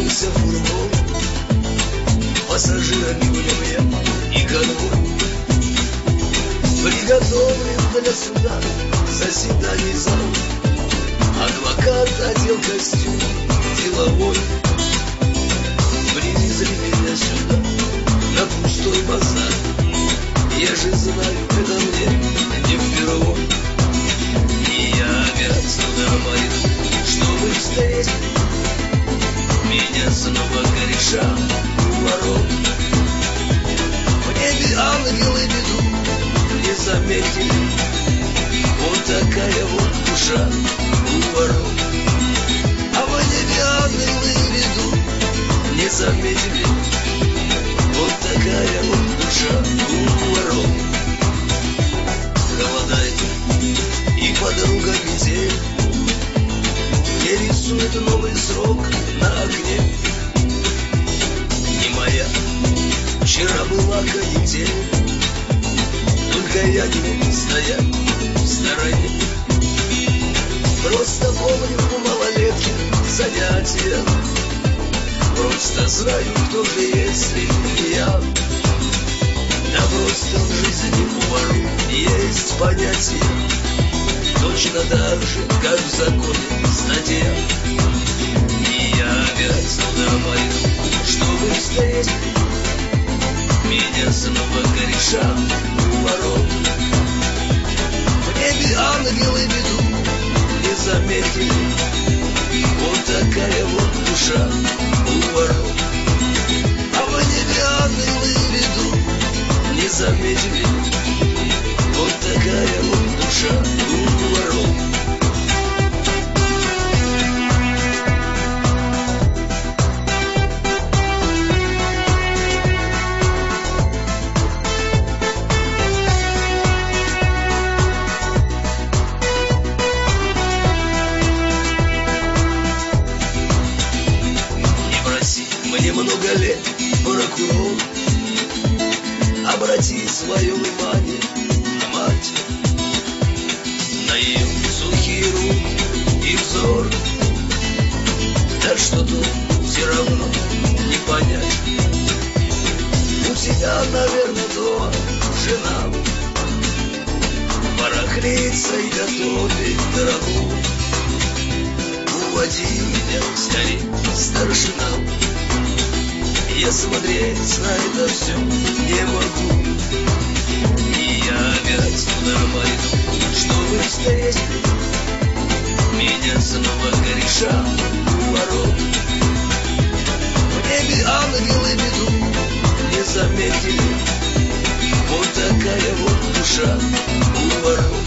Закрылся фургон, пассажирами будем я и конвой. Приготовлен для суда заседаний зал. Адвокат одел костюм деловой. Привезли меня сюда, на пустой базар. Я же знаю, это мне не впервой. И я опять сюда пойду, чтобы встретить меня снова кореша у ворот. В небе ангелы ведут, не заметили. Вот такая вот душа у ворот. А в небе ангелы ведут, не заметили. Вот такая вот душа у ворот. Холодает и подруга метель мне рисует новый срок на огне. Не моя, вчера была канитель, только я не мог стоять в стороне. Просто помню малолетки занятия. Просто знаю, кто же, если не я. Да просто в жизни у воров есть понятие, точно так же, как в законе статья. И я опять туда пойду, чтобы встретить меня снова кореша у ворот. В небе ангелы ведут, не заметили. Вот такая вот душа у ворот. А в небе ангелы ведут, не заметили. Вот такая вот душа у ворот. Мне много лет, прокурор, обрати свое внимание на мать, на ее сухие руки и взор. Да что тут все равно не понять. У тебя, наверное, дома жена барахлится и готовит дорогу. Уводи меня скорей, старшина. Я смотреть на это все не могу. И я опять туда пойду, чтобы встретить меня снова кореша у ворот. В небе ангелы ведут, не заметили. Вот такая вот душа у ворот.